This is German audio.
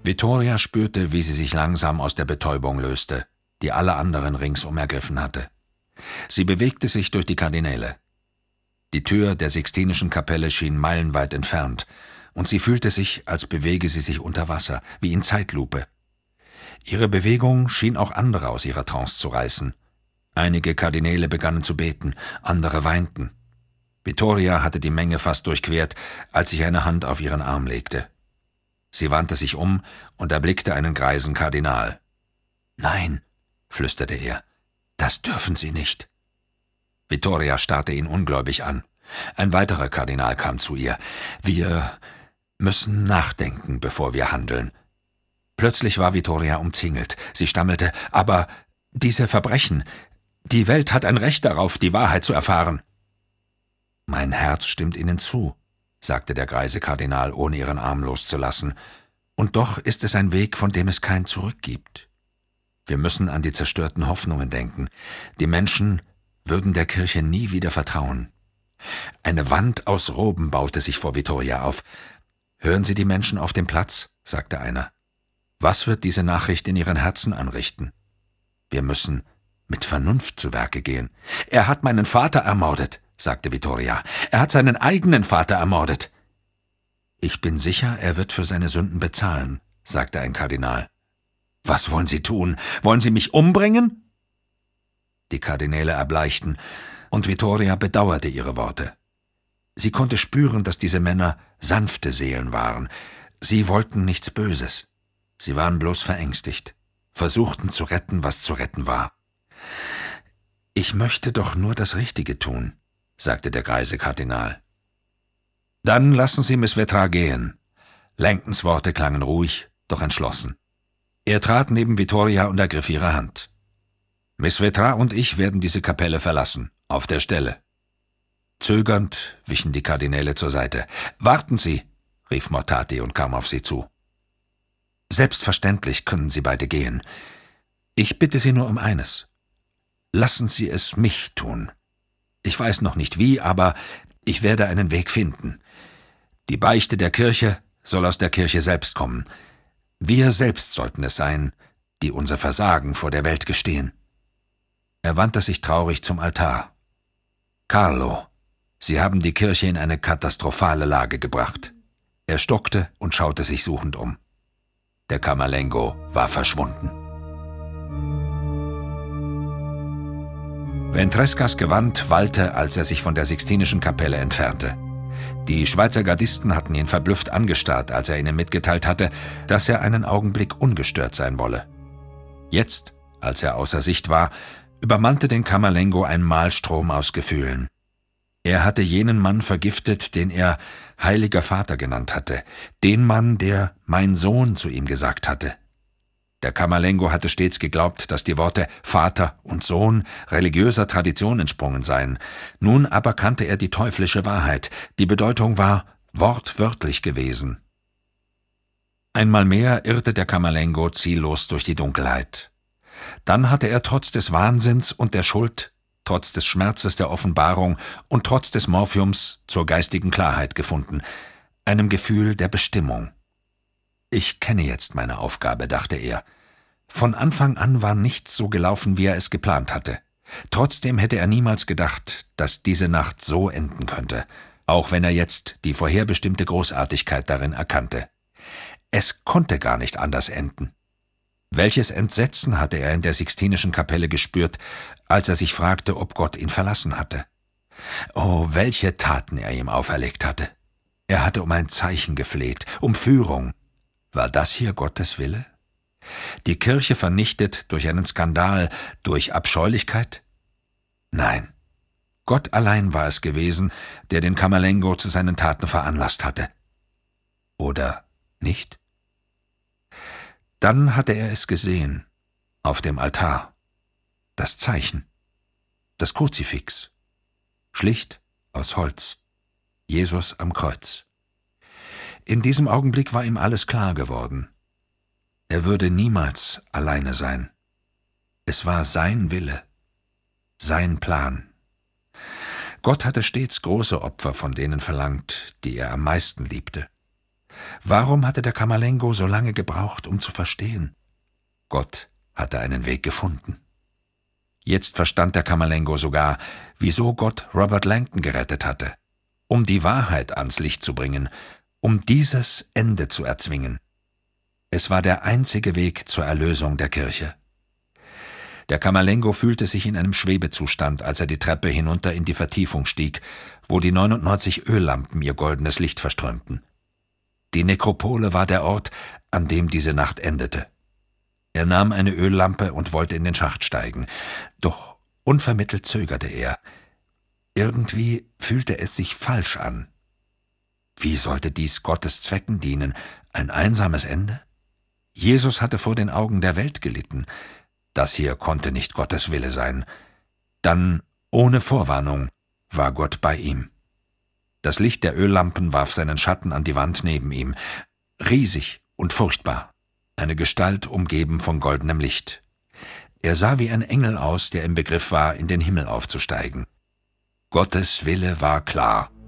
Vittoria spürte, wie sie sich langsam aus der Betäubung löste, die alle anderen ringsum ergriffen hatte. Sie bewegte sich durch die Kardinäle. Die Tür der Sixtinischen Kapelle schien meilenweit entfernt, und sie fühlte sich, als bewege sie sich unter Wasser, wie in Zeitlupe. Ihre Bewegung schien auch andere aus ihrer Trance zu reißen. Einige Kardinäle begannen zu beten, andere weinten. Vittoria hatte die Menge fast durchquert, als sich eine Hand auf ihren Arm legte. Sie wandte sich um und erblickte einen greisen Kardinal. »Nein«, flüsterte er, »das dürfen Sie nicht.« Vittoria starrte ihn ungläubig an. Ein weiterer Kardinal kam zu ihr. »Wir müssen nachdenken, bevor wir handeln.« Plötzlich war Vittoria umzingelt. Sie stammelte, »Aber diese Verbrechen, die Welt hat ein Recht darauf, die Wahrheit zu erfahren.« »Mein Herz stimmt Ihnen zu«, sagte der greise Kardinal, ohne ihren Arm loszulassen, »und doch ist es ein Weg, von dem es kein Zurück gibt. Wir müssen an die zerstörten Hoffnungen denken. Die Menschen würden der Kirche nie wieder vertrauen.« Eine Wand aus Roben baute sich vor Vittoria auf. »Hören Sie die Menschen auf dem Platz?«, sagte einer. »Was wird diese Nachricht in ihren Herzen anrichten? Wir müssen mit Vernunft zu Werke gehen.« »Er hat meinen Vater ermordet«, sagte Vittoria. »Er hat seinen eigenen Vater ermordet.« »Ich bin sicher, er wird für seine Sünden bezahlen«, sagte ein Kardinal. »Was wollen Sie tun? Wollen Sie mich umbringen?« Die Kardinäle erbleichten, und Vittoria bedauerte ihre Worte. Sie konnte spüren, dass diese Männer sanfte Seelen waren. Sie wollten nichts Böses. Sie waren bloß verängstigt, versuchten zu retten, was zu retten war. »Ich möchte doch nur das Richtige tun«, sagte der greise Kardinal. »Dann lassen Sie Miss Vetra gehen.« Langtons Worte klangen ruhig, doch entschlossen. Er trat neben Vittoria und ergriff ihre Hand. »Miss Vetra und ich werden diese Kapelle verlassen, auf der Stelle.« Zögernd wichen die Kardinäle zur Seite. »Warten Sie«, rief Mortati und kam auf sie zu. »Selbstverständlich können Sie beide gehen. Ich bitte Sie nur um eines. Lassen Sie es mich tun. Ich weiß noch nicht wie, aber ich werde einen Weg finden. Die Beichte der Kirche soll aus der Kirche selbst kommen. Wir selbst sollten es sein, die unser Versagen vor der Welt gestehen.« Er wandte sich traurig zum Altar. »Carlo, Sie haben die Kirche in eine katastrophale Lage gebracht.« Er stockte und schaute sich suchend um. Der Camerlengo war verschwunden. Ventrescas Gewand wallte, als er sich von der Sixtinischen Kapelle entfernte. Die Schweizer Gardisten hatten ihn verblüfft angestarrt, als er ihnen mitgeteilt hatte, dass er einen Augenblick ungestört sein wolle. Jetzt, als er außer Sicht war, übermannte den Camerlengo ein Mahlstrom aus Gefühlen. Er hatte jenen Mann vergiftet, den er Heiliger Vater genannt hatte, den Mann, der »mein Sohn« zu ihm gesagt hatte. Der Camerlengo hatte stets geglaubt, dass die Worte Vater und Sohn religiöser Tradition entsprungen seien. Nun aber kannte er die teuflische Wahrheit. Die Bedeutung war wortwörtlich gewesen. Einmal mehr irrte der Camerlengo ziellos durch die Dunkelheit. Dann hatte er trotz des Wahnsinns und der Schuld, trotz des Schmerzes der Offenbarung und trotz des Morphiums zur geistigen Klarheit gefunden, einem Gefühl der Bestimmung. »Ich kenne jetzt meine Aufgabe«, dachte er. Von Anfang an war nichts so gelaufen, wie er es geplant hatte. Trotzdem hätte er niemals gedacht, dass diese Nacht so enden könnte, auch wenn er jetzt die vorherbestimmte Großartigkeit darin erkannte. Es konnte gar nicht anders enden. Welches Entsetzen hatte er in der Sixtinischen Kapelle gespürt, als er sich fragte, ob Gott ihn verlassen hatte. Oh, welche Taten er ihm auferlegt hatte. Er hatte um ein Zeichen gefleht, um Führung. War das hier Gottes Wille? Die Kirche vernichtet durch einen Skandal, durch Abscheulichkeit? Nein, Gott allein war es gewesen, der den Camerlengo zu seinen Taten veranlasst hatte. Oder nicht? Dann hatte er es gesehen, auf dem Altar. Das Zeichen, das Kruzifix, schlicht aus Holz, Jesus am Kreuz. In diesem Augenblick war ihm alles klar geworden. Er würde niemals alleine sein. Es war sein Wille, sein Plan. Gott hatte stets große Opfer von denen verlangt, die er am meisten liebte. Warum hatte der Camerlengo so lange gebraucht, um zu verstehen? Gott hatte einen Weg gefunden. Jetzt verstand der Camerlengo sogar, wieso Gott Robert Langton gerettet hatte. Um die Wahrheit ans Licht zu bringen, um dieses Ende zu erzwingen. Es war der einzige Weg zur Erlösung der Kirche. Der Camerlengo fühlte sich in einem Schwebezustand, als er die Treppe hinunter in die Vertiefung stieg, wo die 99 Öllampen ihr goldenes Licht verströmten. Die Nekropole war der Ort, an dem diese Nacht endete. Er nahm eine Öllampe und wollte in den Schacht steigen, doch unvermittelt zögerte er. Irgendwie fühlte es sich falsch an. Wie sollte dies Gottes Zwecken dienen, ein einsames Ende? Jesus hatte vor den Augen der Welt gelitten. Das hier konnte nicht Gottes Wille sein. Dann, ohne Vorwarnung, war Gott bei ihm. Das Licht der Öllampen warf seinen Schatten an die Wand neben ihm, riesig und furchtbar, eine Gestalt umgeben von goldenem Licht. Er sah wie ein Engel aus, der im Begriff war, in den Himmel aufzusteigen. Gottes Wille war klar.